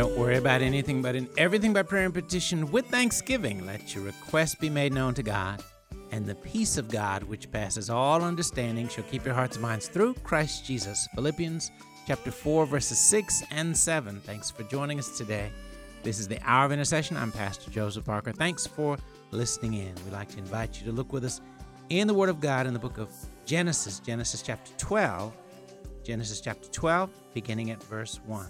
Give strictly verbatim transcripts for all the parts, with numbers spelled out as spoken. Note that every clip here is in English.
Don't worry about anything, but in everything by prayer and petition with thanksgiving, let your requests be made known to God. And the peace of God, which passes all understanding, shall keep your hearts and minds through Christ Jesus. Philippians chapter four, verses six and seven. Thanks for joining us today. This is the Hour of Intercession. I'm Pastor Joseph Parker. Thanks for listening in. We'd like to invite you to look with us in the Word of God in the book of Genesis, Genesis chapter twelve, Genesis chapter twelve, beginning at verse one.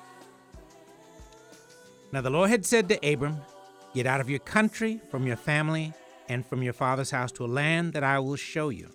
Now the Lord had said to Abram, "Get out of your country, from your family, and from your father's house to a land that I will show you.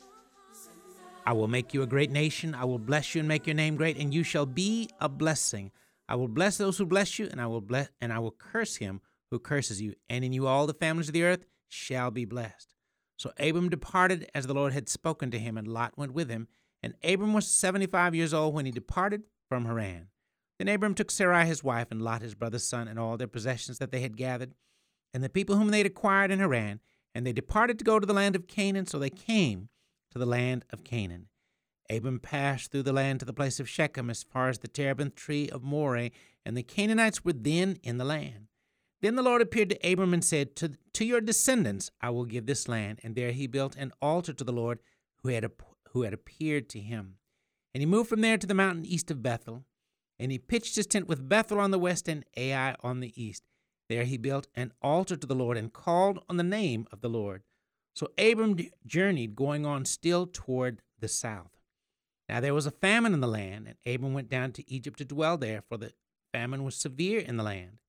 I will make you a great nation. I will bless you and make your name great, and you shall be a blessing. I will bless those who bless you, and I will bless and I will curse him who curses you, and in you all the families of the earth shall be blessed." So Abram departed as the Lord had spoken to him, and Lot went with him. And Abram was seventy-five years old when he departed from Haran. Then Abram took Sarai his wife, and Lot his brother's son, and all their possessions that they had gathered, and the people whom they had acquired in Haran, and they departed to go to the land of Canaan. So they came to the land of Canaan. Abram passed through the land to the place of Shechem, as far as the terebinth tree of Moreh, and the Canaanites were then in the land. Then the Lord appeared to Abram and said, to, to your descendants I will give this land. And there he built an altar to the Lord who had, who had appeared to him. And he moved from there to the mountain east of Bethel, and he pitched his tent with Bethel on the west and Ai on the east. There he built an altar to the Lord and called on the name of the Lord. So Abram journeyed, going on still toward the south. Now there was a famine in the land, and Abram went down to Egypt to dwell there, for the famine was severe in the land.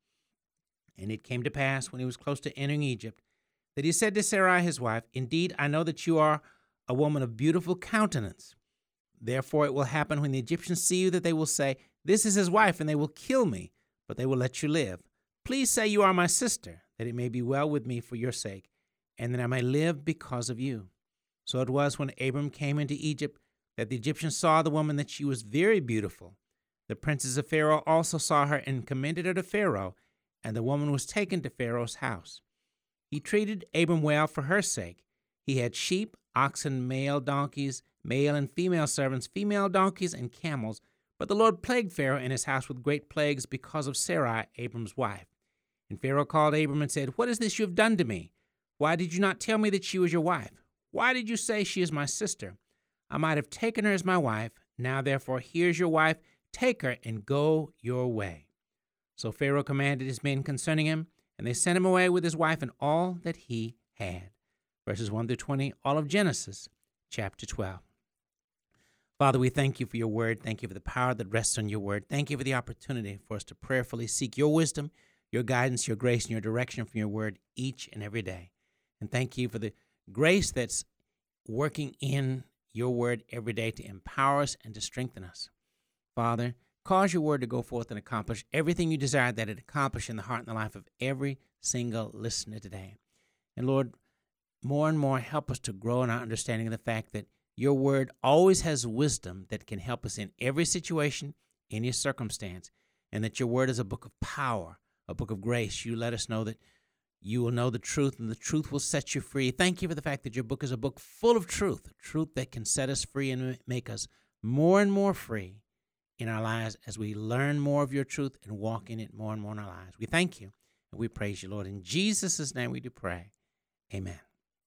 And it came to pass, when he was close to entering Egypt, that he said to Sarai his wife, "Indeed, I know that you are a woman of beautiful countenance. Therefore it will happen when the Egyptians see you that they will say, 'This is his wife,' and they will kill me, but they will let you live. Please say you are my sister, that it may be well with me for your sake, and that I may live because of you." So it was, when Abram came into Egypt, that the Egyptians saw the woman, that she was very beautiful. The princes of Pharaoh also saw her and commended her to Pharaoh, and the woman was taken to Pharaoh's house. He treated Abram well for her sake. He had sheep, oxen, male donkeys, male and female servants, female donkeys, and camels. But the Lord plagued Pharaoh and his house with great plagues because of Sarai, Abram's wife. And Pharaoh called Abram and said, "What is this you have done to me? Why did you not tell me that she was your wife? Why did you say she is my sister? I might have taken her as my wife. Now therefore, here's your wife. Take her and go your way." So Pharaoh commanded his men concerning him, and they sent him away with his wife and all that he had. Verses one through twenty, all of Genesis chapter twelve. Father, we thank you for your word. Thank you for the power that rests on your word. Thank you for the opportunity for us to prayerfully seek your wisdom, your guidance, your grace, and your direction from your word each and every day. And thank you for the grace that's working in your word every day to empower us and to strengthen us. Father, cause your word to go forth and accomplish everything you desire that it accomplish in the heart and the life of every single listener today. And Lord, more and more help us to grow in our understanding of the fact that your word always has wisdom that can help us in every situation, any circumstance, and that your word is a book of power, a book of grace. You let us know that you will know the truth, and the truth will set you free. Thank you for the fact that your book is a book full of truth, truth that can set us free and make us more and more free in our lives as we learn more of your truth and walk in it more and more in our lives. We thank you, and we praise you, Lord. In Jesus' name we do pray. Amen.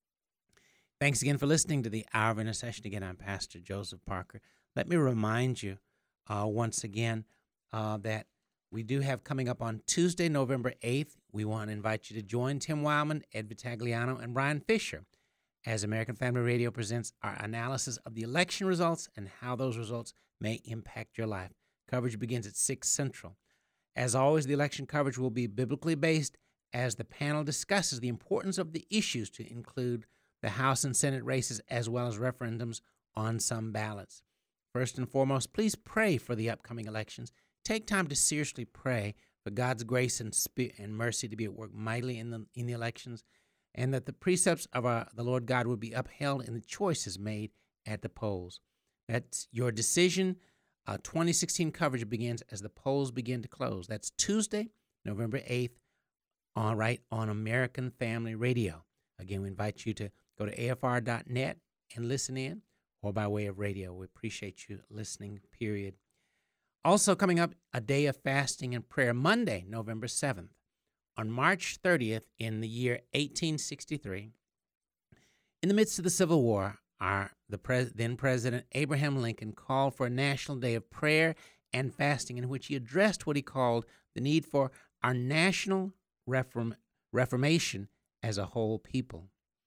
Thanks again for listening to the Hour of Intercession. Again, I'm Pastor Joseph Parker. Let me remind you uh, once again uh, that we do have coming up on Tuesday, November eighth, we want to invite you to join Tim Wildman, Ed Vitagliano, and Brian Fisher as American Family Radio presents our analysis of the election results and how those results may impact your life. Coverage begins at six Central. As always, the election coverage will be biblically based as the panel discusses the importance of the issues to include the House and Senate races, as well as referendums on some ballots. First and foremost, please pray for the upcoming elections. Take time to seriously pray for God's grace and spirit and mercy to be at work mightily in the in the elections, and that the precepts of our, the Lord God would be upheld in the choices made at the polls. That's your decision. Uh, twenty sixteen coverage begins as the polls begin to close. That's Tuesday, November eighth, all right, on American Family Radio. Again, we invite you to go to A F R dot net and listen in, or by way of radio. We appreciate you listening, period. Also coming up, a day of fasting and prayer, Monday, November seventh. On March thirtieth in the year eighteen sixty-three, in the midst of the Civil War, our the pres- then President Abraham Lincoln called for a national day of prayer and fasting in which he addressed what he called the need for our national reform- reformation as a whole people.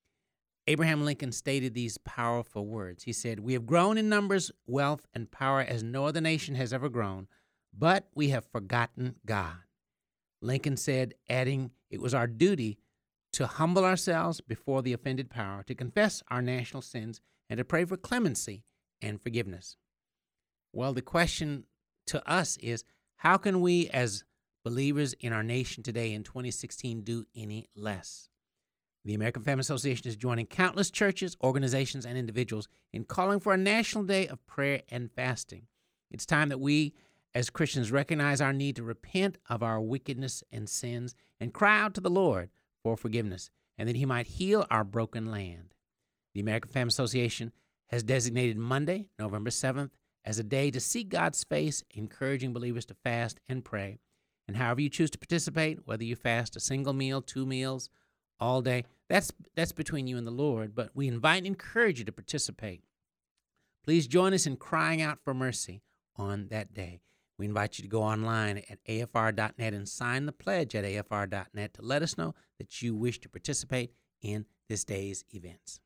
Abraham Lincoln stated these powerful words. He said, "We have grown in numbers, wealth, and power as no other nation has ever grown, but we have forgotten God." Lincoln said, adding, "It was our duty to humble ourselves before the offended power, to confess our national sins, and to pray for clemency and forgiveness." Well, the question to us is, how can we as believers in our nation today in twenty sixteen do any less? The American Family Association is joining countless churches, organizations, and individuals in calling for a national day of prayer and fasting. It's time that we, as Christians, recognize our need to repent of our wickedness and sins and cry out to the Lord for forgiveness, and that he might heal our broken land. The American Family Association has designated Monday, November seventh, as a day to seek God's face, encouraging believers to fast and pray. And however you choose to participate, whether you fast a single meal, two meals, all day, that's that's between you and the Lord, but we invite and encourage you to participate. Please join us in crying out for mercy on that day. We invite you to go online at A F R dot net and sign the pledge at A F R dot net to let us know that you wish to participate in this day's events.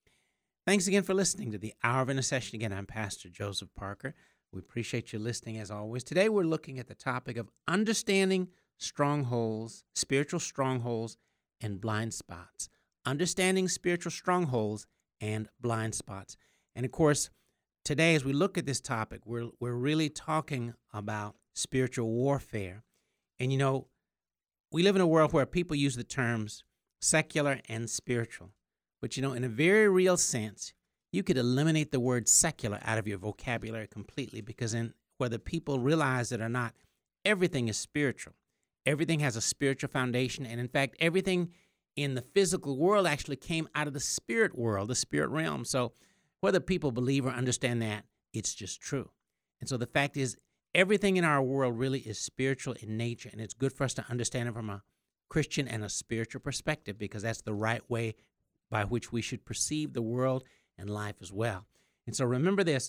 Thanks again for listening to the Hour of Intercession. Again, I'm Pastor Joseph Parker. We appreciate you listening as always. Today we're looking at the topic of understanding strongholds, spiritual strongholds, and blind spots. Understanding spiritual strongholds and blind spots. And of course, today as we look at this topic, we're we're really talking about spiritual warfare. And you know, we live in a world where people use the terms secular and spiritual. But you know, in a very real sense, you could eliminate the word secular out of your vocabulary completely, because in whether people realize it or not, everything is spiritual. Everything has a spiritual foundation, and in fact, everything in the physical world actually came out of the spirit world, the spirit realm. So whether people believe or understand that, it's just true. And so the fact is, everything in our world really is spiritual in nature, and it's good for us to understand it from a Christian and a spiritual perspective, because that's the right way by which we should perceive the world and life as well. And so remember this,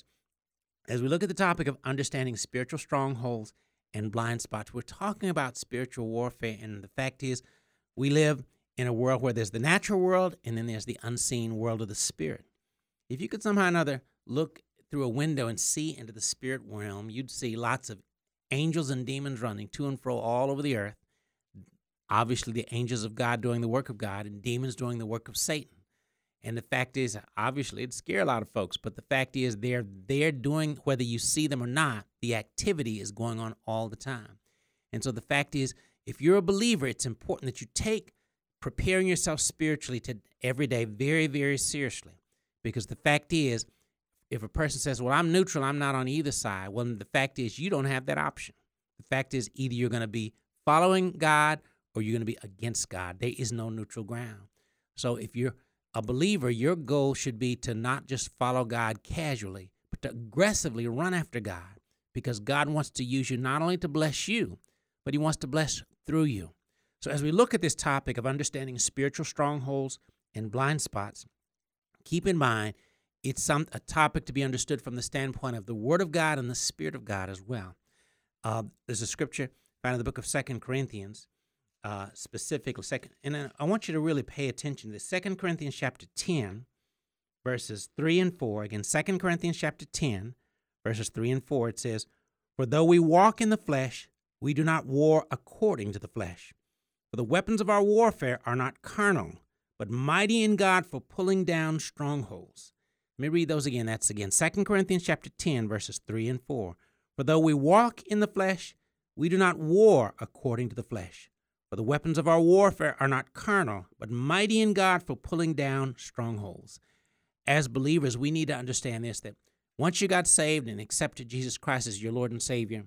as we look at the topic of understanding spiritual strongholds and blind spots, we're talking about spiritual warfare, and the fact is, we live in a world where there's the natural world and then there's the unseen world of the spirit. If you could somehow or another look through a window and see into the spirit realm, you'd see lots of angels and demons running to and fro all over the earth. Obviously, the angels of God doing the work of God and demons doing the work of Satan. And the fact is, obviously, it'd scare a lot of folks, but the fact is they're, they're doing, whether you see them or not, the activity is going on all the time. And so the fact is, if you're a believer, it's important that you take preparing yourself spiritually to every day very, very seriously. Because the fact is, if a person says, well, I'm neutral, I'm not on either side, well, the fact is you don't have that option. The fact is either you're going to be following God or you're going to be against God. There is no neutral ground. So if you're a believer, your goal should be to not just follow God casually, but to aggressively run after God, because God wants to use you not only to bless you, but he wants to bless through you. So as we look at this topic of understanding spiritual strongholds and blind spots, keep in mind it's some, a topic to be understood from the standpoint of the Word of God and the Spirit of God as well. Uh, there's a scripture found in the book of Second Corinthians, uh, specifically, second, and I want you to really pay attention to this. Second Corinthians chapter ten, verses three and four. Again, Second Corinthians chapter ten, verses three and four, it says, "For though we walk in the flesh, we do not war according to the flesh. For the weapons of our warfare are not carnal, but mighty in God for pulling down strongholds." Let me read those again. That's again Second Corinthians chapter ten, verses three and four. "For though we walk in the flesh, we do not war according to the flesh. For the weapons of our warfare are not carnal, but mighty in God for pulling down strongholds." As believers, we need to understand this, that once you got saved and accepted Jesus Christ as your Lord and Savior,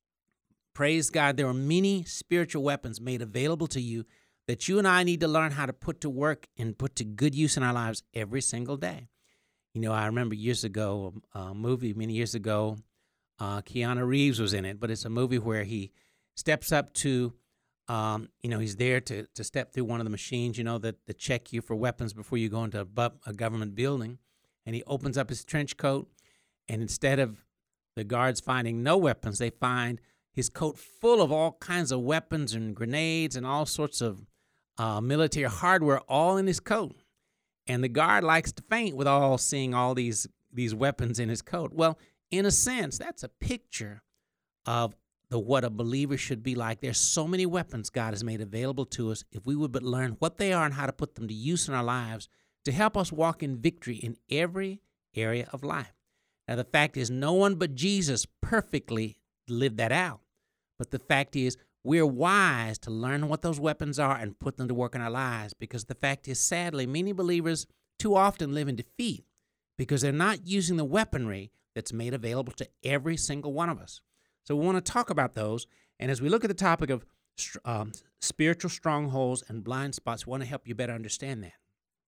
praise God, there are many spiritual weapons made available to you that you and I need to learn how to put to work and put to good use in our lives every single day. You know, I remember years ago, a movie many years ago, Uh, Keanu Reeves was in it, but it's a movie where he steps up to, um, you know, he's there to to step through one of the machines, you know, that, that check you for weapons before you go into a, bu- a government building. And he opens up his trench coat, and instead of the guards finding no weapons, they find his coat full of all kinds of weapons and grenades and all sorts of uh, military hardware all in his coat. And the guard likes to faint with all seeing all these these weapons in his coat. Well, in a sense, that's a picture of the what a believer should be like. There's so many weapons God has made available to us if we would but learn what they are and how to put them to use in our lives to help us walk in victory in every area of life. Now, the fact is, no one but Jesus perfectly lived that out. But the fact is, we're wise to learn what those weapons are and put them to work in our lives, because the fact is, sadly, many believers too often live in defeat because they're not using the weaponry that's made available to every single one of us. So we want to talk about those. And as we look at the topic of um, spiritual strongholds and blind spots, we want to help you better understand that.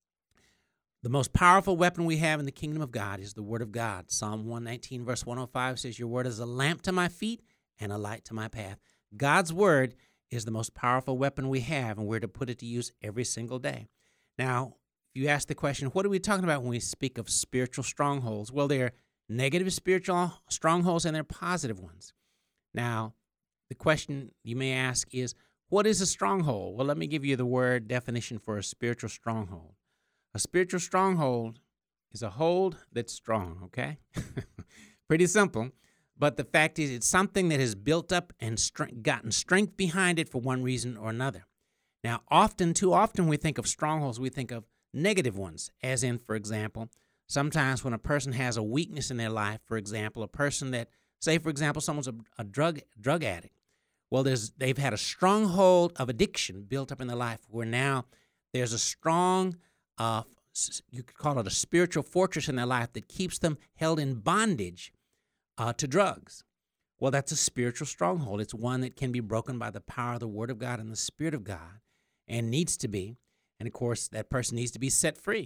The most powerful weapon we have in the kingdom of God is the Word of God. Psalm one nineteen, verse one oh five says, "Your word is a lamp to my feet and a light to my path." God's Word is the most powerful weapon we have, and we're to put it to use every single day. Now, if you ask the question, what are we talking about when we speak of spiritual strongholds? Well, there are negative spiritual strongholds and there are positive ones. Now, the question you may ask is, what is a stronghold? Well, let me give you the word definition for a spiritual stronghold. A spiritual stronghold is a hold that's strong, okay? Pretty simple. But the fact is, it's something that has built up and strength, gotten strength behind it for one reason or another. Now, often, too often, we think of strongholds, we think of negative ones, as in, for example, sometimes when a person has a weakness in their life, for example, a person that, say, for example, someone's a, a drug drug addict. Well, there's they've had a stronghold of addiction built up in their life where now there's a strong Uh, you could call it a spiritual fortress in their life that keeps them held in bondage uh, to drugs. Well, that's a spiritual stronghold. It's one that can be broken by the power of the Word of God and the Spirit of God, and needs to be. And, of course, that person needs to be set free.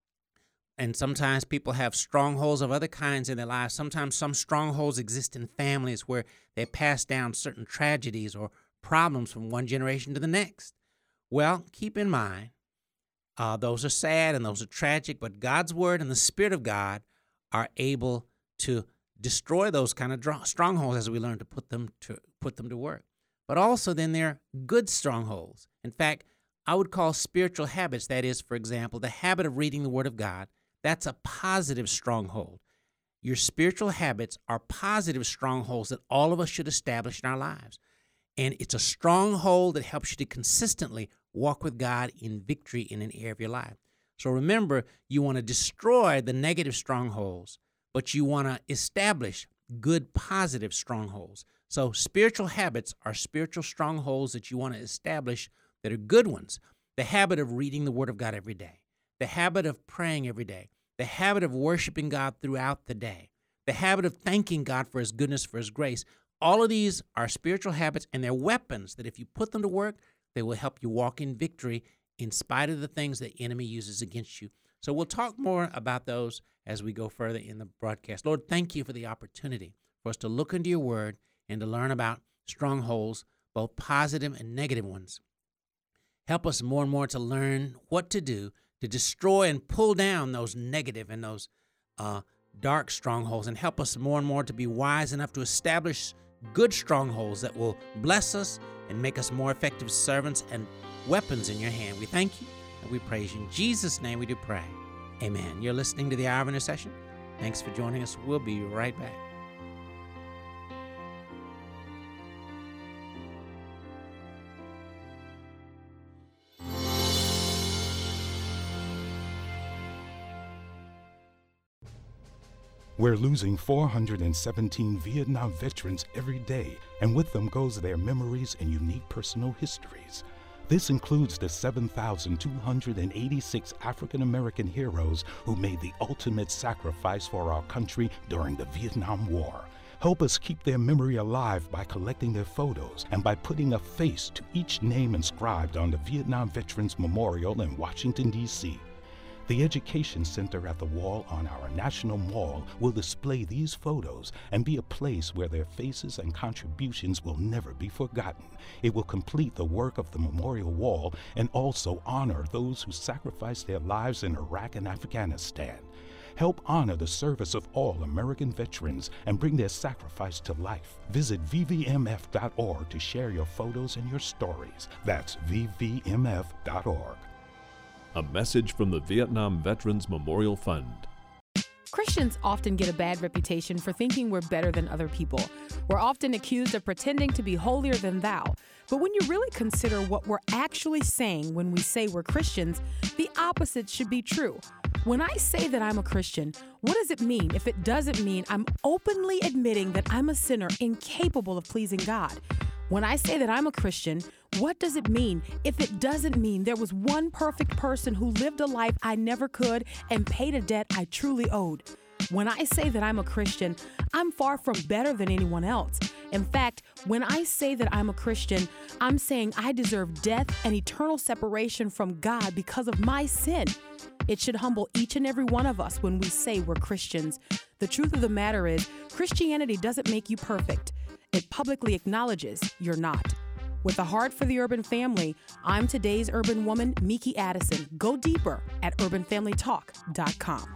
And sometimes people have strongholds of other kinds in their lives. Sometimes some strongholds exist in families where they pass down certain tragedies or problems from one generation to the next. Well, keep in mind, Uh, those are sad and those are tragic, but God's Word and the Spirit of God are able to destroy those kind of dr- strongholds as we learn to put them to put them to work. But also then there are good strongholds. In fact, I would call spiritual habits, that is, for example, the habit of reading the Word of God, that's a positive stronghold. Your spiritual habits are positive strongholds that all of us should establish in our lives. And it's a stronghold that helps you to consistently walk with God in victory in an area of your life. So remember, you want to destroy the negative strongholds, but you want to establish good, positive strongholds. So spiritual habits are spiritual strongholds that you want to establish that are good ones. The habit of reading the Word of God every day, the habit of praying every day, the habit of worshiping God throughout the day, the habit of thanking God for His goodness, for His grace. All of these are spiritual habits, and they're weapons that if you put them to work, they will help you walk in victory in spite of the things the enemy uses against you. So we'll talk more about those as we go further in the broadcast. Lord, thank you for the opportunity for us to look into your Word and to learn about strongholds, both positive and negative ones. Help us more and more to learn what to do to destroy and pull down those negative and those uh, dark strongholds, and help us more and more to be wise enough to establish good strongholds that will bless us and make us more effective servants and weapons in your hand. We thank you and we praise you. In Jesus' name we do pray. Amen. You're listening to the Hour of Intercession. Thanks for joining us. We'll be right back. We're losing four hundred seventeen Vietnam veterans every day, and with them goes their memories and unique personal histories. This includes the seven thousand two hundred eighty-six African American heroes who made the ultimate sacrifice for our country during the Vietnam War. Help us keep their memory alive by collecting their photos and by putting a face to each name inscribed on the Vietnam Veterans Memorial in Washington, D C The Education Center at the wall on our National Mall will display these photos and be a place where their faces and contributions will never be forgotten. It will complete the work of the memorial wall and also honor those who sacrificed their lives in Iraq and Afghanistan. Help honor the service of all American veterans and bring their sacrifice to life. Visit V V M F dot org to share your photos and your stories. That's V V M F dot org. A message from the Vietnam Veterans Memorial Fund. Christians often get a bad reputation for thinking we're better than other people. We're often accused of pretending to be holier than thou. But when you really consider what we're actually saying when we say we're Christians, the opposite should be true. When I say that I'm a Christian, what does it mean if it doesn't mean I'm openly admitting that I'm a sinner incapable of pleasing God? When I say that I'm a Christian, what does it mean if it doesn't mean there was one perfect person who lived a life I never could and paid a debt I truly owed? When I say that I'm a Christian, I'm far from better than anyone else. In fact, when I say that I'm a Christian, I'm saying I deserve death and eternal separation from God because of my sin. It should humble each and every one of us when we say we're Christians. The truth of the matter is, Christianity doesn't make you perfect. It publicly acknowledges you're not. With a heart for the urban family, I'm today's urban woman, Miki Addison. Go deeper at urban family talk dot com.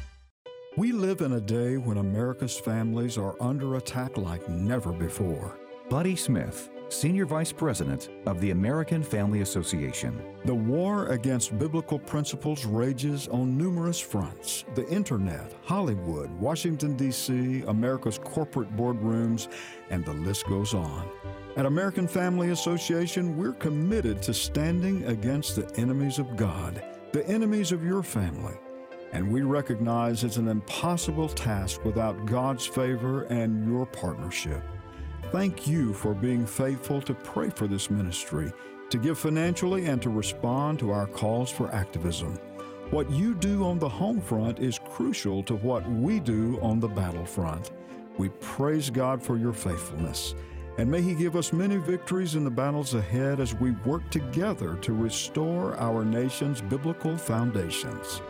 We live in a day when America's families are under attack like never before. Buddy Smith, Senior Vice President of the American Family Association. The war against biblical principles rages on numerous fronts. The internet, Hollywood, Washington, D C, America's corporate boardrooms, and the list goes on. At American Family Association, we're committed to standing against the enemies of God, the enemies of your family. And we recognize it's an impossible task without God's favor and your partnership. Thank you for being faithful to pray for this ministry, to give financially, and to respond to our calls for activism. What you do on the home front is crucial to what we do on the battlefront. We praise God for your faithfulness, and may He give us many victories in the battles ahead as we work together to restore our nation's biblical foundations.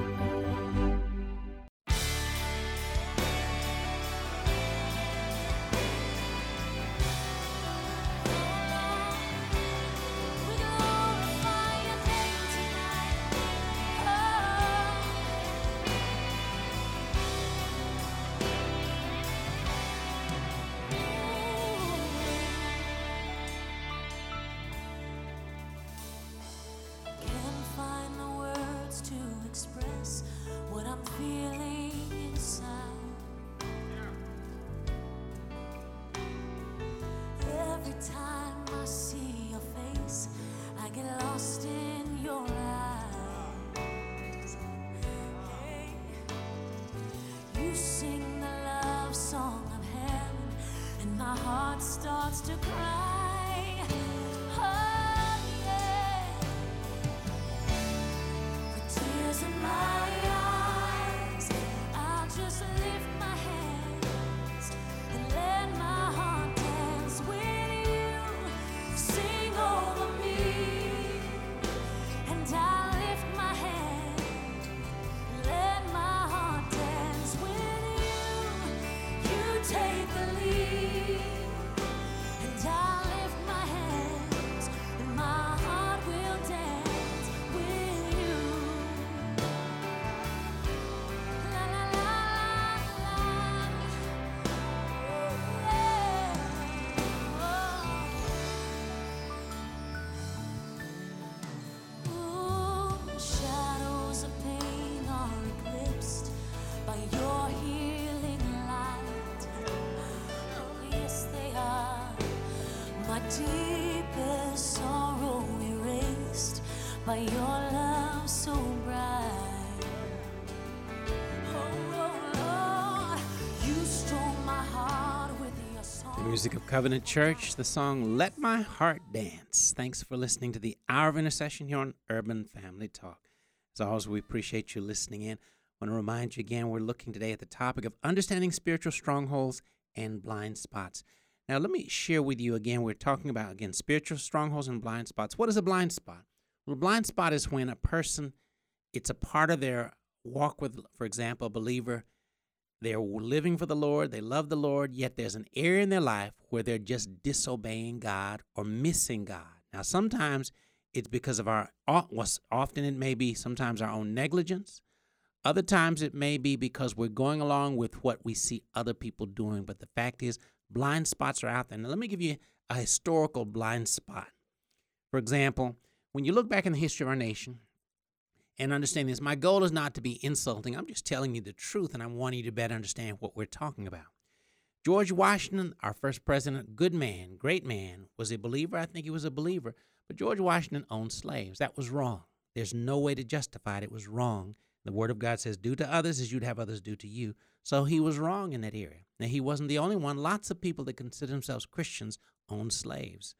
Deepest sorrow erased by your love so bright. Oh, oh Lord, you stole my heart with your song. The music of Covenant Church, the song Let My Heart Dance. Thanks for listening to the Hour of Intercession here on Urban Family Talk. As always, we appreciate you listening in. I want to remind you again, we're looking today at the topic of understanding spiritual strongholds and blind spots. Now, let me share with you again, we're talking about, again, spiritual strongholds and blind spots. What is a blind spot? Well, a blind spot is when a person It's a part of their walk with, for example, a believer. They're living for the Lord. They love the Lord, yet there's an area in their life where they're just disobeying God or missing God. Now, sometimes it's because of our, often it may be sometimes our own negligence. Other times it may be because we're going along with what we see other people doing. But the fact is, blind spots are out there. Now, let me give you a historical blind spot. For example, when you look back in the history of our nation and understand this, my goal is not to be insulting. I'm just telling you the truth, and I want you to better understand what we're talking about. George Washington, our first president, good man, great man, was a believer. I think he was a believer. But George Washington owned slaves. That was wrong. There's no way to justify it. It was wrong. The Word of God says, do to others as you'd have others do to you. So he was wrong in that area. Now, he wasn't the only one. Lots of people that consider themselves Christians owned slaves.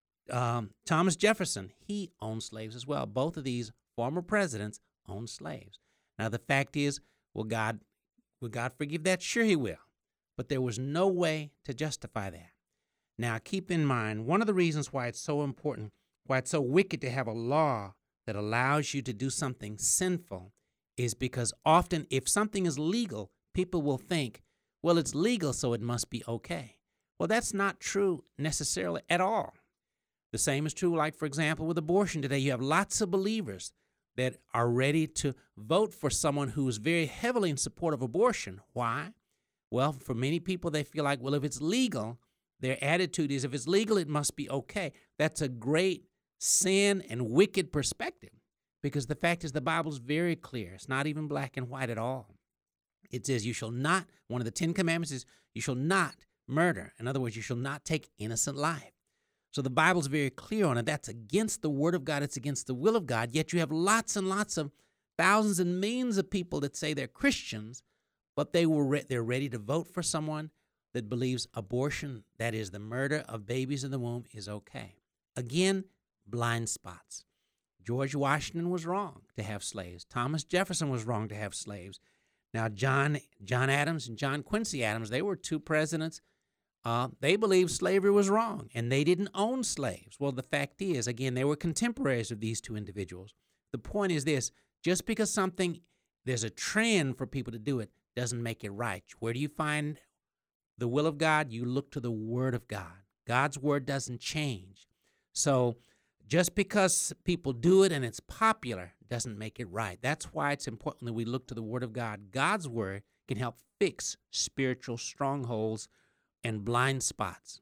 Um, Thomas Jefferson, he owned slaves as well. Both of these former presidents owned slaves. Now, the fact is, will God, will God forgive that? Sure he will. But there was no way to justify that. Now, keep in mind, one of the reasons why it's so important, why it's so wicked to have a law that allows you to do something sinful is because often if something is legal, people will think, well, it's legal, so it must be okay. Well, that's not true necessarily at all. The same is true, like, for example, with abortion today. You have lots of believers that are ready to vote for someone who is very heavily in support of abortion. Why? Well, for many people, they feel like, well, if it's legal, their attitude is if it's legal, it must be okay. That's a great sin and wicked perspective because the fact is the Bible is very clear. It's not even black and white at all. It says you shall not, one of the Ten Commandments is you shall not murder. In other words, you shall not take innocent life. So the Bible's very clear on it. That's against the Word of God. It's against the will of God. Yet you have lots and lots of thousands and millions of people that say they're Christians, but they were re- they're ready to vote for someone that believes abortion, that is the murder of babies in the womb, is okay. Again, blind spots. George Washington was wrong to have slaves. Thomas Jefferson was wrong to have slaves. Now, John John Adams and John Quincy Adams, they were two presidents. Uh, they believed slavery was wrong, and they didn't own slaves. Well, the fact is, again, they were contemporaries of these two individuals. The point is this, just because something, there's a trend for people to do it, doesn't make it right. Where do you find the will of God? You look to the Word of God. God's Word doesn't change. So just because people do it and it's popular doesn't make it right. That's why it's important that we look to the Word of God. God's Word can help fix spiritual strongholds and blind spots.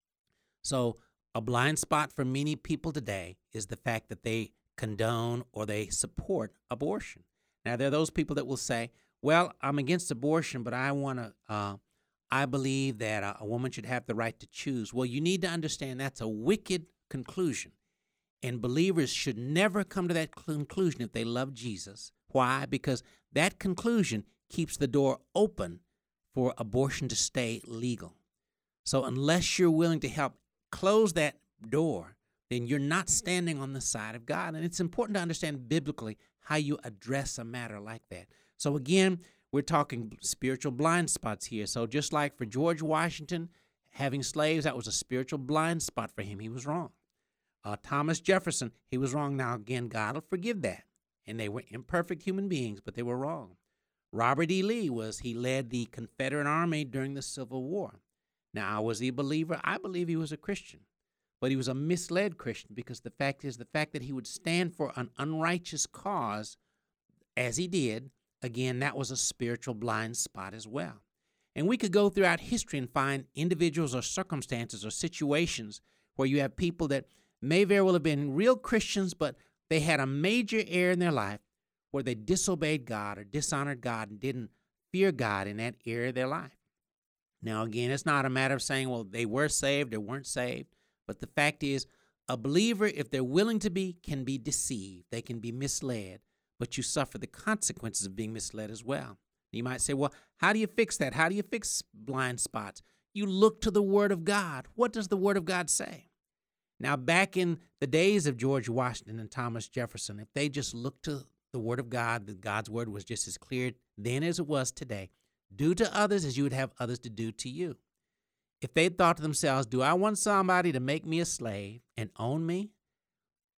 So a blind spot for many people today is the fact that they condone or they support abortion. Now, there are those people that will say, well, I'm against abortion, but I want to, uh, I believe that a, a woman should have the right to choose. Well, you need to understand that's a wicked conclusion. And believers should never come to that conclusion if they love Jesus. Why? Because that conclusion keeps the door open for abortion to stay legal. So unless you're willing to help close that door, then you're not standing on the side of God. And it's important to understand biblically how you address a matter like that. So again, we're talking spiritual blind spots here. So just like for George Washington, having slaves, that was a spiritual blind spot for him. He was wrong. Uh, Thomas Jefferson, he was wrong. Now, again, God will forgive that. And they were imperfect human beings, but they were wrong. Robert E. Lee was, he led the Confederate Army during the Civil War. Now, was he a believer? I believe he was a Christian. But he was a misled Christian because the fact is the fact that he would stand for an unrighteous cause, as he did, again, that was a spiritual blind spot as well. And we could go throughout history and find individuals or circumstances or situations where you have people that may very well have been real Christians, but they had a major error in their life where they disobeyed God or dishonored God and didn't fear God in that area of their life. Now, again, it's not a matter of saying, well, they were saved or weren't saved. But the fact is, a believer, if they're willing to be, can be deceived. They can be misled. But you suffer the consequences of being misled as well. You might say, well, how do you fix that? How do you fix blind spots? You look to the Word of God. What does the Word of God say? Now, back in the days of George Washington and Thomas Jefferson, if they just looked to the Word of God, that God's Word was just as clear then as it was today. Do to others as you would have others to do to you. If they thought to themselves, do I want somebody to make me a slave and own me?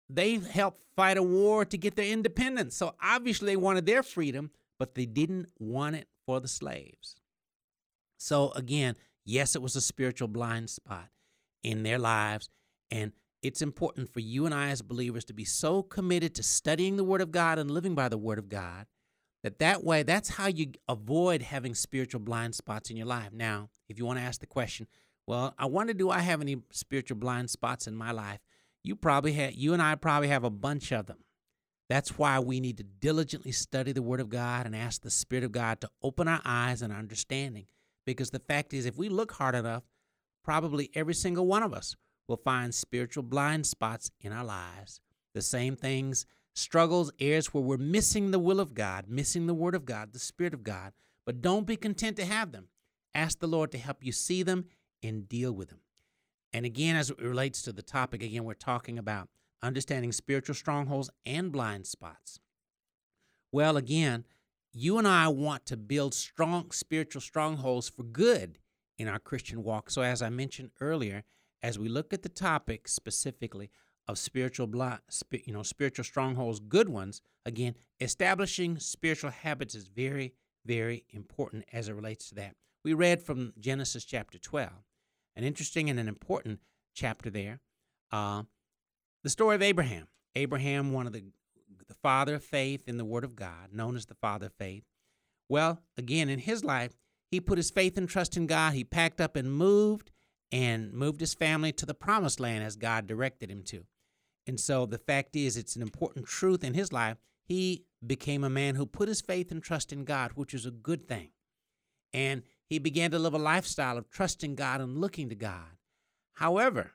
they helped fight a war to get their independence. So obviously they wanted their freedom, but they didn't want it for the slaves. So again, yes, it was a spiritual blind spot in their lives. And it's important for you and I as believers to be so committed to studying the Word of God and living by the Word of God that that way, that's how you avoid having spiritual blind spots in your life. Now, if you want to ask the question, well, I wonder, do I have any spiritual blind spots in my life? You probably have, you and I probably have a bunch of them. That's why we need to diligently study the Word of God and ask the Spirit of God to open our eyes and our understanding. Because the fact is, if we look hard enough, probably every single one of us will find spiritual blind spots in our lives. The same things, struggles, areas where we're missing the will of God, missing the Word of God, the Spirit of God. But don't be content to have them. Ask the Lord to help you see them and deal with them. And again, as it relates to the topic, again, we're talking about understanding spiritual strongholds and blind spots. Well, again, you and I want to build strong spiritual strongholds for good in our Christian walk. So as I mentioned earlier, as we look at the topic specifically of spiritual blind, you know, spiritual strongholds, good ones, again, establishing spiritual habits is very, very important as it relates to that. We read from Genesis chapter twelve. An interesting and an important chapter there. Uh, the story of Abraham. Abraham, one of the, the father of faith in the Word of God, known as the father of faith. Well, again, in his life, he put his faith and trust in God. He packed up and moved and moved his family to the promised land as God directed him to. And so the fact is, it's an important truth in his life. He became a man who put his faith and trust in God, which is a good thing. And he began to live a lifestyle of trusting God and looking to God. However,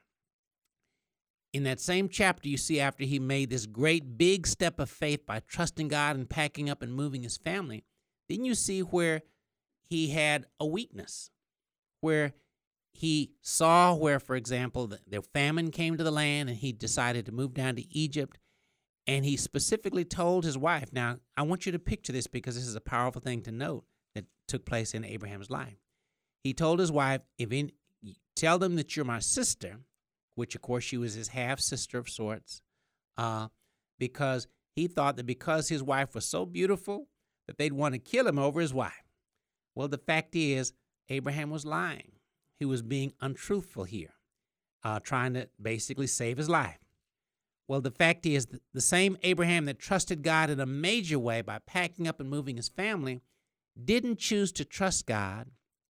in that same chapter, you see after he made this great big step of faith by trusting God and packing up and moving his family, then you see where he had a weakness, where he saw where, for example, the, the famine came to the land and he decided to move down to Egypt. And he specifically told his wife, now, I want you to picture this because this is a powerful thing to note that took place in Abraham's life. He told his wife, if in, tell them that you're my sister, which of course she was his half-sister of sorts, uh, because he thought that because his wife was so beautiful that they'd want to kill him over his wife. Well, the fact is, Abraham was lying. He was being untruthful here, uh, trying to basically save his life. Well, the fact is, the same Abraham that trusted God in a major way by packing up and moving his family didn't choose to trust God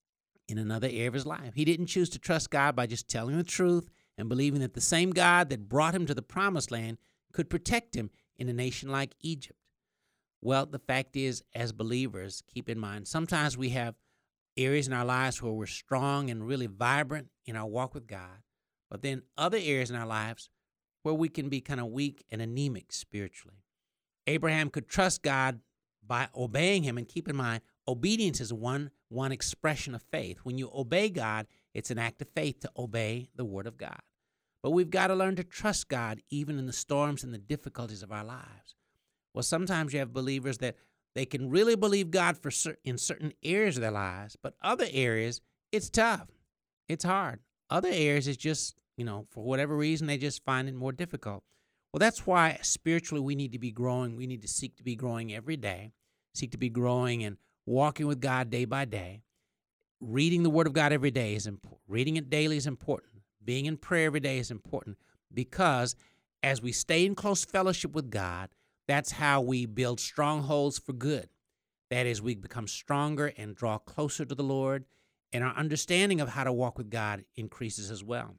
in another area of his life. He didn't choose to trust God by just telling the truth and believing that the same God that brought him to the promised land could protect him in a nation like Egypt. Well, the fact is, as believers, keep in mind, sometimes we have areas in our lives where we're strong and really vibrant in our walk with God, but then other areas in our lives where we can be kind of weak and anemic spiritually. Abraham could trust God by obeying him, and keep in mind, obedience is one, one expression of faith. When you obey God, it's an act of faith to obey the Word of God. But we've got to learn to trust God even in the storms and the difficulties of our lives. Well, sometimes you have believers that they can really believe God for cer- in certain areas of their lives, but other areas, it's tough. It's hard. Other areas, it's just, you know, for whatever reason, they just find it more difficult. Well, that's why spiritually we need to be growing. We need to seek to be growing every day, seek to be growing and walking with God day by day. Reading the Word of God every day is important. Reading it daily is important. Being in prayer every day is important because as we stay in close fellowship with God, that's how we build strongholds for good. That is, we become stronger and draw closer to the Lord, and our understanding of how to walk with God increases as well.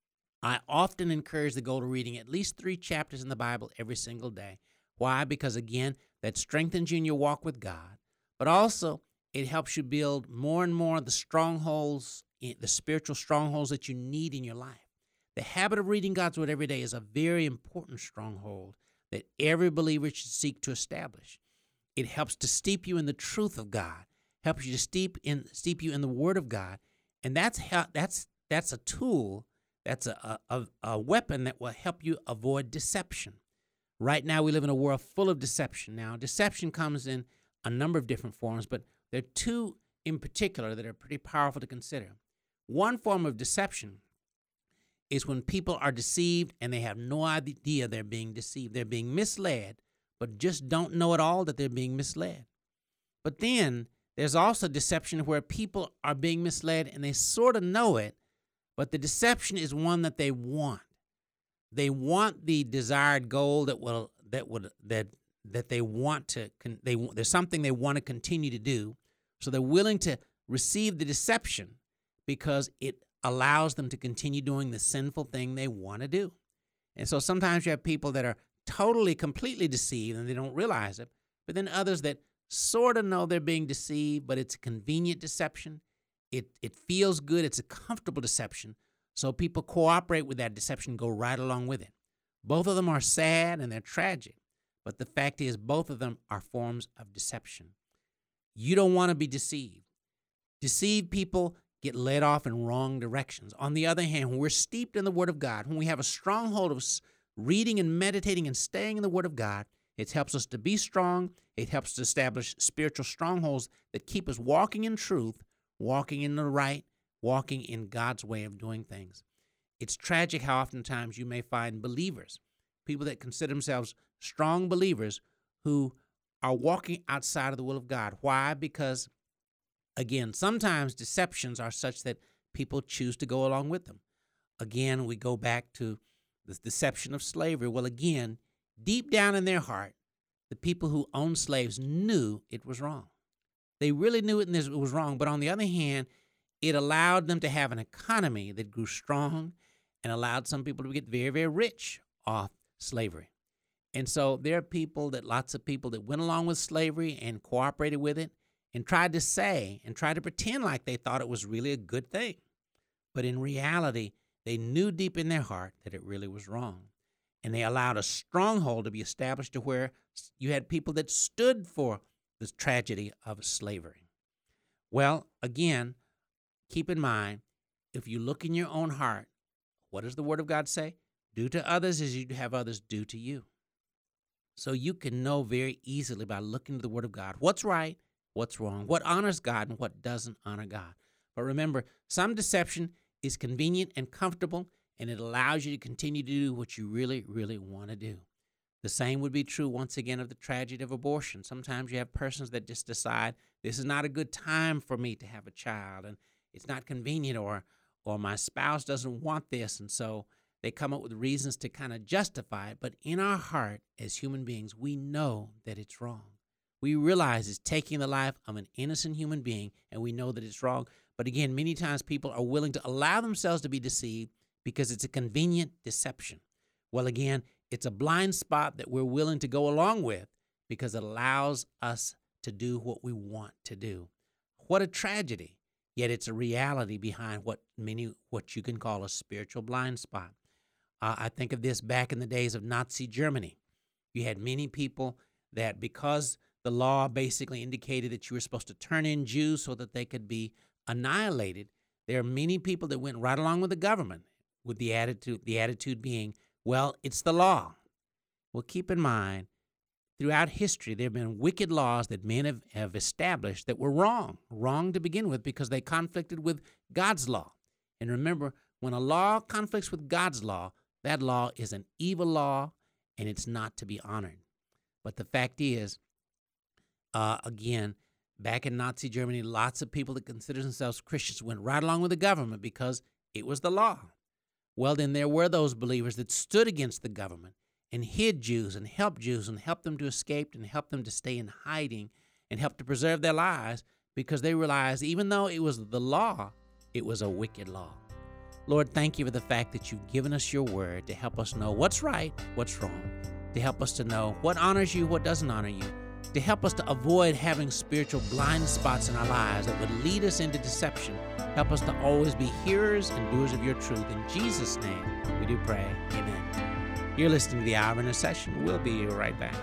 I often encourage the goal to reading at least three chapters in the Bible every single day. Why? Because, again, that strengthens you in your walk with God, but also it helps you build more and more the strongholds, the spiritual strongholds that you need in your life. The habit of reading God's Word every day is a very important stronghold that every believer should seek to establish. It helps to steep you in the truth of God, helps you to steep in steep you in the Word of God, and that's how, that's that's a tool, that's a, a a weapon that will help you avoid deception. Right now, we live in a world full of deception. Now, deception comes in a number of different forms, but there are two in particular that are pretty powerful to consider. One form of deception is when people are deceived and they have no idea they're being deceived. They're being misled, but just don't know at all that they're being misled. But then there's also deception where people are being misled and they sort of know it, but the deception is one that they want. They want the desired goal that will that would that that they want to. They there's something they want to continue to do, so they're willing to receive the deception because it allows them to continue doing the sinful thing they want to do. And so sometimes you have people that are totally, completely deceived and they don't realize it, but then others that sort of know they're being deceived, but it's a convenient deception. It it feels good. It's a comfortable deception. So people cooperate with that deception, go right along with it. Both of them are sad and they're tragic, but the fact is both of them are forms of deception. You don't want to be deceived. Deceived people get led off in wrong directions. On the other hand, when we're steeped in the Word of God, when we have a stronghold of reading and meditating and staying in the Word of God, it helps us to be strong. It helps to establish spiritual strongholds that keep us walking in truth, walking in the right, walking in God's way of doing things. It's tragic how oftentimes you may find believers, people that consider themselves strong believers, who are walking outside of the will of God. Why? Because, again, sometimes deceptions are such that people choose to go along with them. Again, we go back to the deception of slavery. Well, again, deep down in their heart, the people who owned slaves knew it was wrong. They really knew it and it was wrong. But on the other hand, it allowed them to have an economy that grew strong and allowed some people to get very, very rich off slavery. And so there are people that, lots of people that went along with slavery and cooperated with it and tried to say and tried to pretend like they thought it was really a good thing. But in reality, they knew deep in their heart that it really was wrong. And they allowed a stronghold to be established to where you had people that stood for the tragedy of slavery. Well, again, keep in mind, if you look in your own heart, what does the Word of God say? Do to others as you'd have others do to you. So you can know very easily by looking to the Word of God what's right, what's wrong, what honors God, and what doesn't honor God. But remember, some deception is convenient and comfortable, and it allows you to continue to do what you really, really want to do. The same would be true, once again, of the tragedy of abortion. Sometimes you have persons that just decide, this is not a good time for me to have a child, and it's not convenient, or or my spouse doesn't want this, and so they come up with reasons to kind of justify it. But in our heart, as human beings, we know that it's wrong. We realize it's taking the life of an innocent human being, and we know that it's wrong. But again, many times people are willing to allow themselves to be deceived because it's a convenient deception. Well, again, it's a blind spot that we're willing to go along with because it allows us to do what we want to do. What a tragedy. Yet it's a reality behind what many, what you can call a spiritual blind spot. Uh, I think of this back in the days of Nazi Germany. You had many people that, because the law basically indicated that you were supposed to turn in Jews so that they could be annihilated, there are many people that went right along with the government with the attitude, the attitude being, well, it's the law. Well, keep in mind, throughout history, there have been wicked laws that men have, have established that were wrong, wrong to begin with because they conflicted with God's law. And remember, when a law conflicts with God's law, that law is an evil law and it's not to be honored. But the fact is, uh, again, back in Nazi Germany, lots of people that consider themselves Christians went right along with the government because it was the law. Well, then there were those believers that stood against the government and hid Jews and helped Jews and helped them to escape and helped them to stay in hiding and helped to preserve their lives because they realized even though it was the law, it was a wicked law. Lord, thank you for the fact that you've given us your word to help us know what's right, what's wrong, to help us to know what honors you, what doesn't honor you, to help us to avoid having spiritual blind spots in our lives that would lead us into deception. Help us to always be hearers and doers of your truth. In Jesus' name, we do pray. Amen. You're listening to the Hour of Intercession. We'll be right back.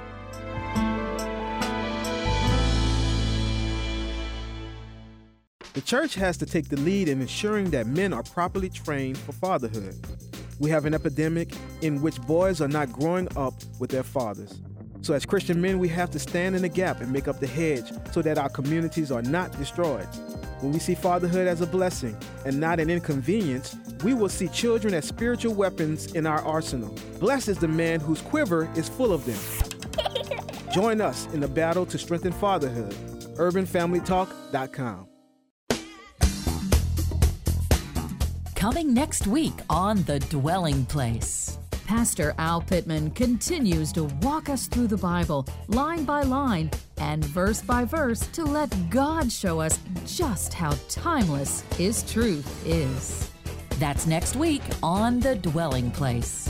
The church has to take the lead in ensuring that men are properly trained for fatherhood. We have an epidemic in which boys are not growing up with their fathers. So as Christian men, we have to stand in the gap and make up the hedge so that our communities are not destroyed. When we see fatherhood as a blessing and not an inconvenience, we will see children as spiritual weapons in our arsenal. Blessed is the man whose quiver is full of them. Join us in the battle to strengthen fatherhood. urban family talk dot com. Coming next week on The Dwelling Place. Pastor Al Pittman continues to walk us through the Bible, line by line and verse by verse, to let God show us just how timeless His truth is. That's next week on The Dwelling Place.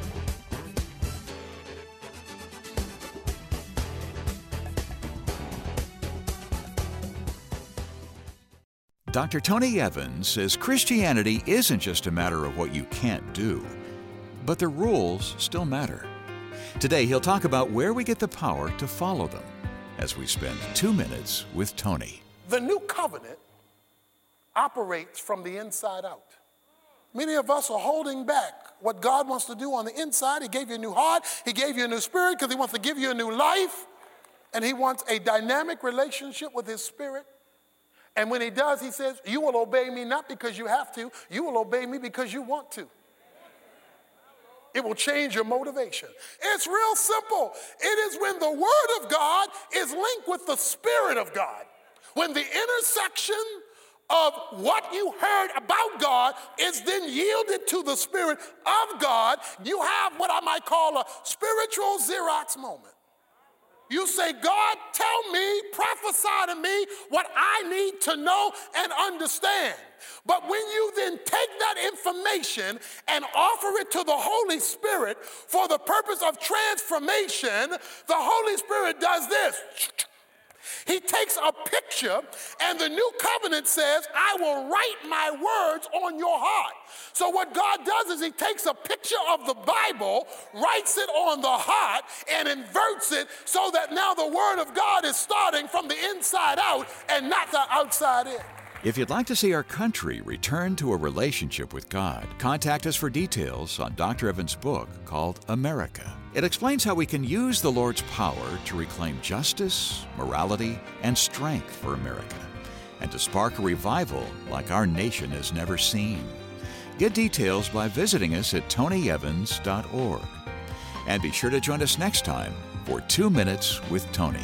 Doctor Tony Evans says Christianity isn't just a matter of what you can't do, but the rules still matter. Today, he'll talk about where we get the power to follow them as we spend two minutes with Tony. The new covenant operates from the inside out. Many of us are holding back what God wants to do on the inside. He gave you a new heart. He gave you a new spirit because He wants to give you a new life. And He wants a dynamic relationship with His Spirit. And when He does, He says, you will obey me not because you have to. You will obey me because you want to. It will change your motivation. It's real simple. It is when the Word of God is linked with the Spirit of God. When the intersection of what you heard about God is then yielded to the Spirit of God, you have what I might call a spiritual Xerox moment. You say, God, tell me, prophesy to me what I need to know and understand. But when you then take that information and offer it to the Holy Spirit for the purpose of transformation, the Holy Spirit does this. He takes a picture, and the new covenant says, I will write my words on your heart. So what God does is He takes a picture of the Bible, writes it on the heart, and inverts it so that now the Word of God is starting from the inside out and not the outside in. If you'd like to see our country return to a relationship with God, contact us for details on Doctor Evans' book called America. It explains how we can use the Lord's power to reclaim justice, morality, and strength for America, and to spark a revival like our nation has never seen. Get details by visiting us at tony evans dot org. And be sure to join us next time for Two Minutes with Tony.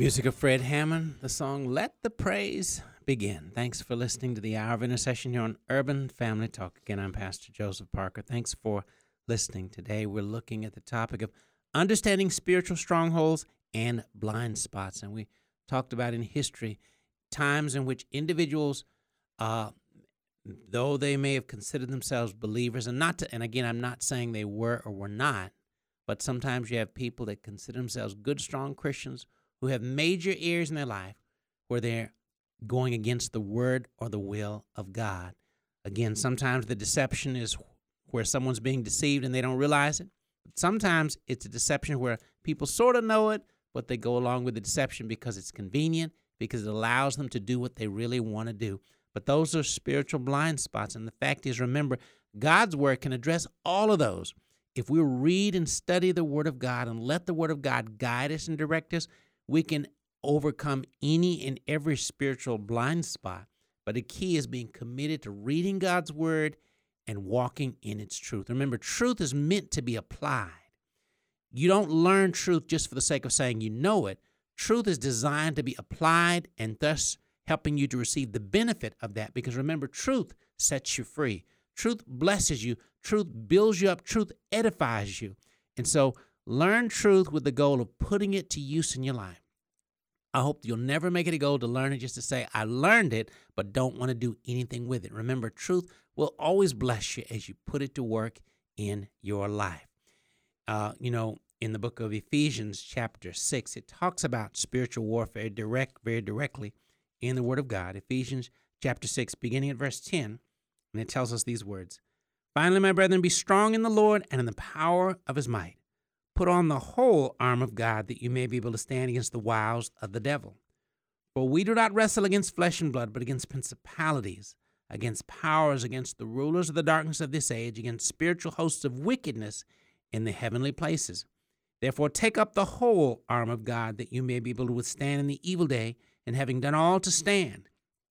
Music of Fred Hammond, the song Let the Praise Begin. Thanks for listening to the Hour of Intercession here on Urban Family Talk. Again, I'm Pastor Joseph Parker. Thanks for listening. Today we're looking at the topic of understanding spiritual strongholds and blind spots. And we talked about in history times in which individuals, uh, though they may have considered themselves believers, and not to, and again, I'm not saying they were or were not, but sometimes you have people that consider themselves good, strong Christians who have major areas in their life where they're going against the word or the will of God. Again, sometimes the deception is where someone's being deceived and they don't realize it. Sometimes it's a deception where people sort of know it, but they go along with the deception because it's convenient, because it allows them to do what they really want to do. But those are spiritual blind spots. And the fact is, remember, God's word can address all of those. If we read and study the word of God and let the word of God guide us and direct us, we can overcome any and every spiritual blind spot. But the key is being committed to reading God's word and walking in its truth. Remember, truth is meant to be applied. You don't learn truth just for the sake of saying you know it. Truth is designed to be applied and thus helping you to receive the benefit of that. Because remember, truth sets you free. Truth blesses you. Truth builds you up. Truth edifies you. And so learn truth with the goal of putting it to use in your life. I hope you'll never make it a goal to learn it just to say, I learned it, but don't want to do anything with it. Remember, truth will always bless you as you put it to work in your life. Uh, you know, in the book of Ephesians chapter six, it talks about spiritual warfare direct, very directly in the Word of God. Ephesians chapter six, beginning at verse ten, and it tells us these words. Finally, my brethren, be strong in the Lord and in the power of his might. Put on the whole arm of God that you may be able to stand against the wiles of the devil. For we do not wrestle against flesh and blood, but against principalities, against powers, against the rulers of the darkness of this age, against spiritual hosts of wickedness in the heavenly places. Therefore take up the whole arm of God that you may be able to withstand in the evil day, and having done all to stand.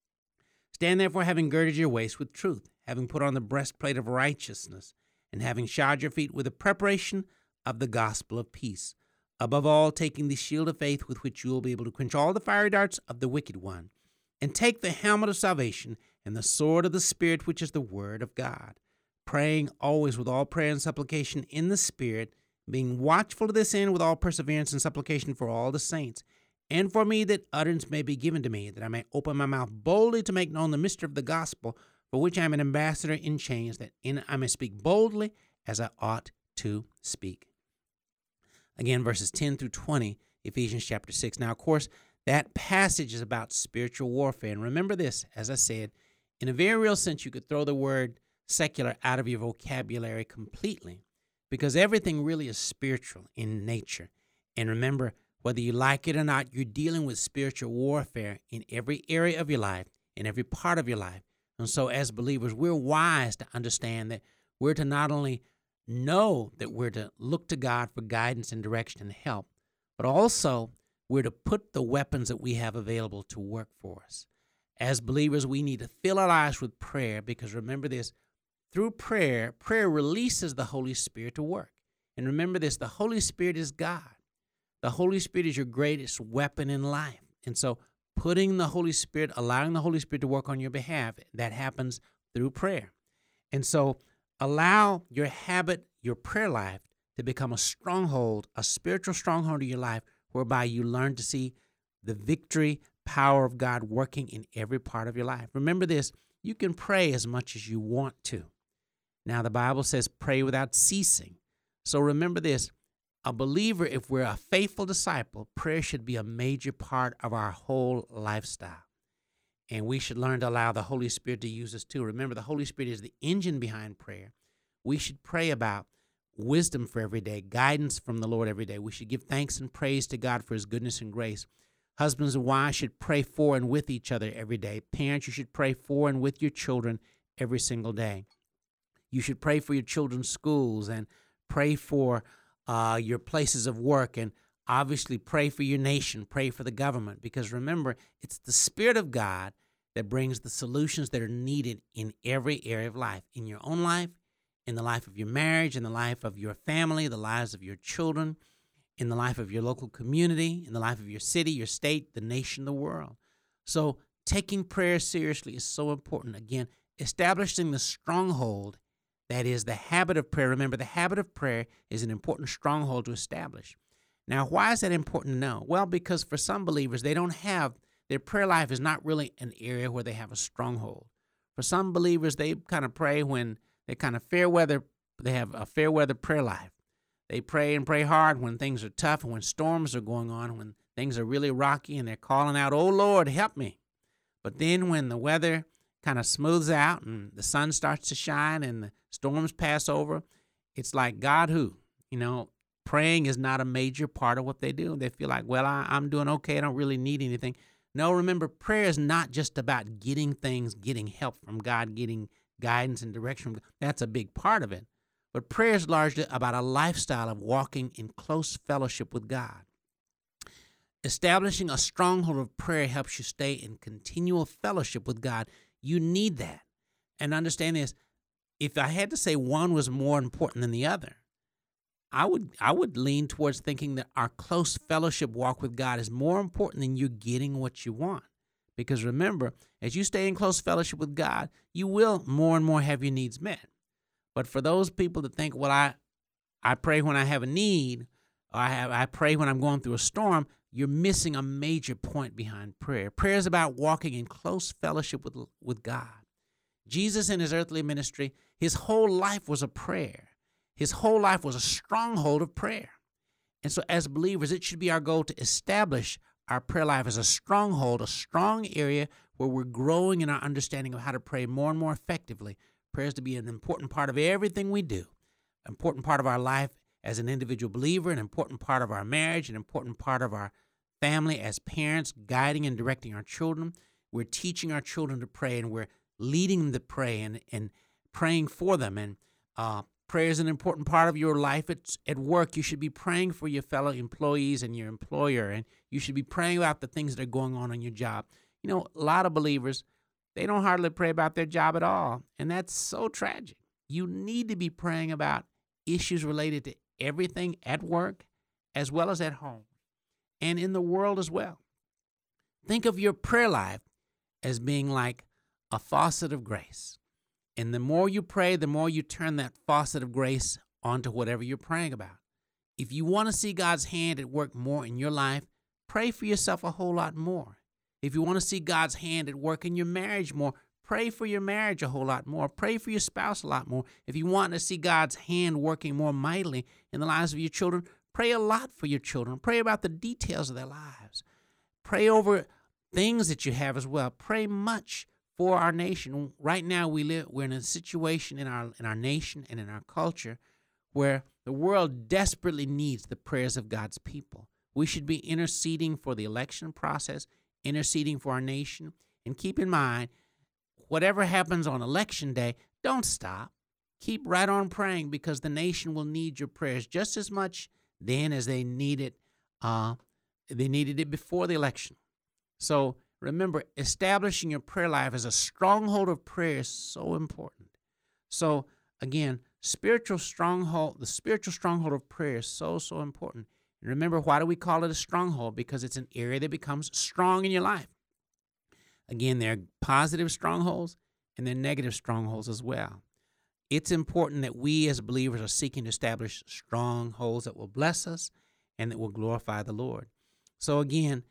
Stand therefore having girded your waist with truth, having put on the breastplate of righteousness, and having shod your feet with the preparation of the gospel of peace. Above all, taking the shield of faith with which you will be able to quench all the fiery darts of the wicked one, and take the helmet of salvation and the sword of the Spirit, which is the word of God, praying always with all prayer and supplication in the Spirit, being watchful to this end with all perseverance and supplication for all the saints, and for me that utterance may be given to me, that I may open my mouth boldly to make known the mystery of the gospel, for which I am an ambassador in chains, that in I may speak boldly as I ought to speak. Again, verses ten through twenty, Ephesians chapter six. Now, of course, that passage is about spiritual warfare. And remember this, as I said, in a very real sense, you could throw the word secular out of your vocabulary completely, because everything really is spiritual in nature. And remember, whether you like it or not, you're dealing with spiritual warfare in every area of your life, in every part of your life. And so as believers, we're wise to understand that we're to not only know that we're to look to God for guidance and direction and help, but also we're to put the weapons that we have available to work for us. As believers, we need to fill our lives with prayer, because remember this, through prayer, prayer releases the Holy Spirit to work. And remember this, the Holy Spirit is God. The Holy Spirit is your greatest weapon in life. And so putting the Holy Spirit, allowing the Holy Spirit to work on your behalf, that happens through prayer. And so allow your habit, your prayer life, to become a stronghold, a spiritual stronghold in your life, whereby you learn to see the victory, power of God working in every part of your life. Remember this, you can pray as much as you want to. Now, the Bible says pray without ceasing. So remember this, a believer, if we're a faithful disciple, prayer should be a major part of our whole lifestyle. And we should learn to allow the Holy Spirit to use us too. Remember, the Holy Spirit is the engine behind prayer. We should pray about wisdom for every day, guidance from the Lord every day. We should give thanks and praise to God for his goodness and grace. Husbands and wives should pray for and with each other every day. Parents, you should pray for and with your children every single day. You should pray for your children's schools and pray for uh, your places of work, and obviously pray for your nation, pray for the government, because remember, it's the Spirit of God that brings the solutions that are needed in every area of life, in your own life, in the life of your marriage, in the life of your family, the lives of your children. in the life of your local community, in the life of your city, your state, the nation, the world. So taking prayer seriously is so important. Again, establishing the stronghold, that is the habit of prayer. Remember, the habit of prayer is an important stronghold to establish. Now, why is that important to know? Well, because for some believers, they don't have, their prayer life is not really an area where they have a stronghold. For some believers, they kind of pray when they kind of fair weather, they have a fair weather prayer life. They pray and pray hard when things are tough and when storms are going on, when things are really rocky, and they're calling out, "Oh, Lord, help me." But then when the weather kind of smooths out and the sun starts to shine and the storms pass over, it's like, God who? You know, praying is not a major part of what they do. They feel like, well, I, I'm doing okay. I don't really need anything. No, remember, prayer is not just about getting things, getting help from God, getting guidance and direction from God. That's a big part of it. But prayer is largely about a lifestyle of walking in close fellowship with God. Establishing a stronghold of prayer helps you stay in continual fellowship with God. You need that. And understand this, if I had to say one was more important than the other, I would I would lean towards thinking that our close fellowship walk with God is more important than you getting what you want. Because remember, as you stay in close fellowship with God, you will more and more have your needs met. But for those people that think, well, I I pray when I have a need, or I have I pray when I'm going through a storm, you're missing a major point behind prayer. Prayer is about walking in close fellowship with, with God. Jesus in his earthly ministry, his whole life was a prayer. His whole life was a stronghold of prayer. And so as believers, it should be our goal to establish our prayer life as a stronghold, a strong area where we're growing in our understanding of how to pray more and more effectively. Prayer is to be an important part of everything we do, an important part of our life as an individual believer, an important part of our marriage, an important part of our family as parents, guiding and directing our children. We're teaching our children to pray, and we're leading them to pray and, and praying for them. And uh, prayer is an important part of your life. It's at work. You should be praying for your fellow employees and your employer, and you should be praying about the things that are going on on your job. You know, a lot of believers, they don't hardly pray about their job at all, and that's so tragic. You need to be praying about issues related to everything at work as well as at home and in the world as well. Think of your prayer life as being like a faucet of grace. And the more you pray, the more you turn that faucet of grace onto whatever you're praying about. If you want to see God's hand at work more in your life, pray for yourself a whole lot more. If you want to see God's hand at work in your marriage more, pray for your marriage a whole lot more. Pray for your spouse a lot more. If you want to see God's hand working more mightily in the lives of your children, pray a lot for your children. Pray about the details of their lives. Pray over things that you have as well. Pray much for our nation. Right now we live, we're in a situation in our in our nation and in our culture where the world desperately needs the prayers of God's people. We should be interceding for the election process, interceding for our nation. And keep in mind, whatever happens on election day, don't stop. Keep right on praying, because the nation will need your prayers just as much then as they need it, uh, they needed it before the election. So remember, establishing your prayer life as a stronghold of prayer is so important. So again, spiritual stronghold, the spiritual stronghold of prayer is so, so important. And remember, why do we call it a stronghold? Because it's an area that becomes strong in your life. Again, there are positive strongholds and there are negative strongholds as well. It's important that we as believers are seeking to establish strongholds that will bless us and that will glorify the Lord. So again,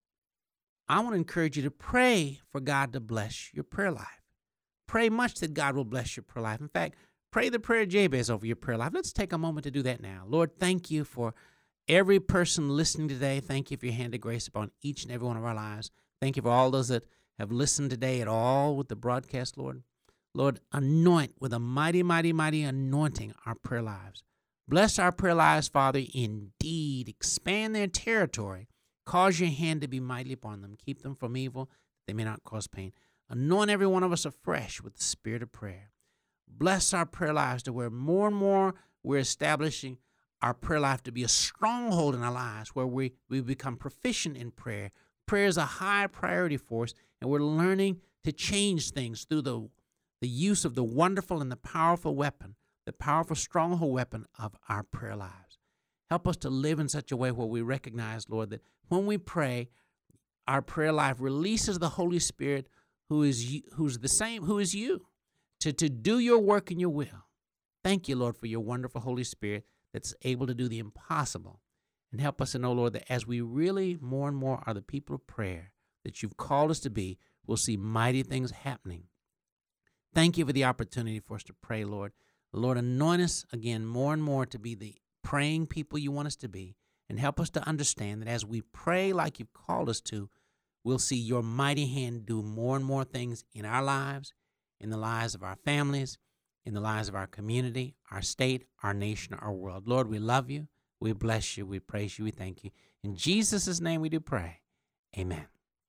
I want to encourage you to pray for God to bless your prayer life. Pray much that God will bless your prayer life. In fact, pray the prayer of Jabez over your prayer life. Let's take a moment to do that now. Lord, thank you for every person listening today. Thank you for your hand of grace upon each and every one of our lives. Thank you for all those that have listened today at all with the broadcast, Lord. Lord, anoint with a mighty, mighty, mighty anointing our prayer lives. Bless our prayer lives, Father, indeed. Expand their territory. Cause your hand to be mighty upon them. Keep them from evil, that they may not cause pain. Anoint every one of us afresh with the spirit of prayer. Bless our prayer lives to where more and more we're establishing our prayer life to be a stronghold in our lives, where we, we become proficient in prayer. Prayer is a high priority for us, and we're learning to change things through the, the use of the wonderful and the powerful weapon, the powerful stronghold weapon of our prayer lives. Help us to live in such a way where we recognize, Lord, that when we pray, our prayer life releases the Holy Spirit, who is you, who's the same, who is you, to, to do your work in your will. Thank you, Lord, for your wonderful Holy Spirit that's able to do the impossible. And help us to know, Lord, that as we really more and more are the people of prayer that you've called us to be, we'll see mighty things happening. Thank you for the opportunity for us to pray, Lord. Lord, anoint us again more and more to be the praying people you want us to be, and help us to understand that as we pray like you've called us to, we'll see your mighty hand do more and more things in our lives, in the lives of our families, in the lives of our community, our state, our nation, our world. Lord, we love you. We bless you. We praise you. We thank you. In Jesus' name we do pray. Amen.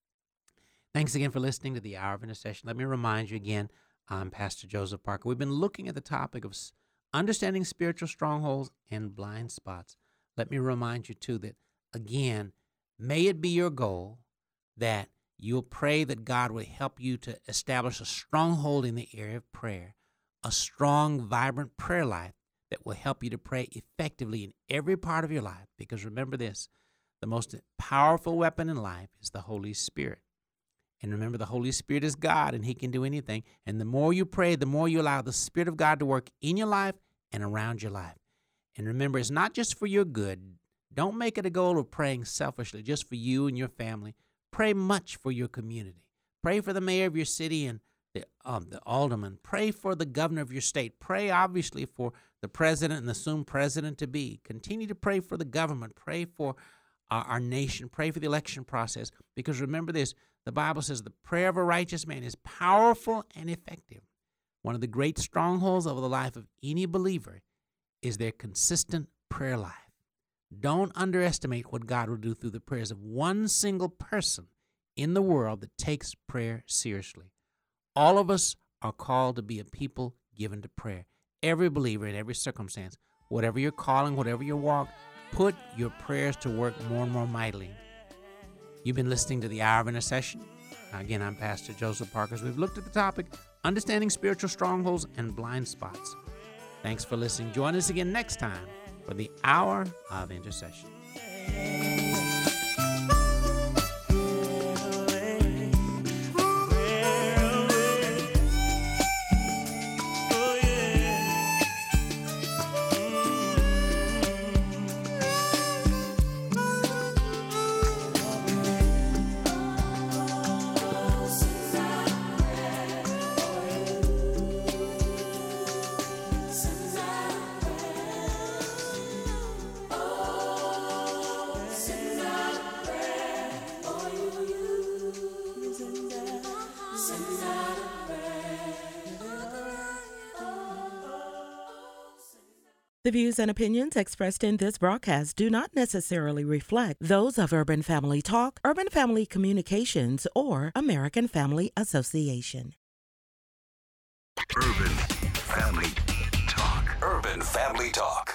Thanks again for listening to the Hour of Intercession. Let me remind you again, I'm Pastor Joseph Parker. We've been looking at the topic of understanding spiritual strongholds and blind spots. Let me remind you, too, that, again, may it be your goal that you'll pray that God would help you to establish a stronghold in the area of prayer, a strong, vibrant prayer life that will help you to pray effectively in every part of your life. Because remember this, the most powerful weapon in life is the Holy Spirit. And remember, the Holy Spirit is God, and he can do anything. And the more you pray, the more you allow the Spirit of God to work in your life and around your life. And remember, it's not just for your good. Don't make it a goal of praying selfishly, just for you and your family. Pray much for your community. Pray for the mayor of your city and the, um, the alderman. Pray for the governor of your state. Pray, obviously, for the president and the soon president-to-be. Continue to pray for the government. Pray for our, our nation. Pray for the election process. Because remember this, the Bible says the prayer of a righteous man is powerful and effective. One of the great strongholds of the life of any believer is their consistent prayer life. Don't underestimate what God will do through the prayers of one single person in the world that takes prayer seriously. All of us are called to be a people given to prayer. Every believer in every circumstance, whatever your calling, whatever your walk, put your prayers to work more and more mightily. You've been listening to the Hour of Intercession. Again, I'm Pastor Joseph Parker. We've looked at the topic, understanding spiritual strongholds and blind spots. Thanks for listening. Join us again next time for the Hour of Intercession. The views and opinions expressed in this broadcast do not necessarily reflect those of Urban Family Talk, Urban Family Communications, or American Family Association. Urban Family Talk. Urban Family Talk.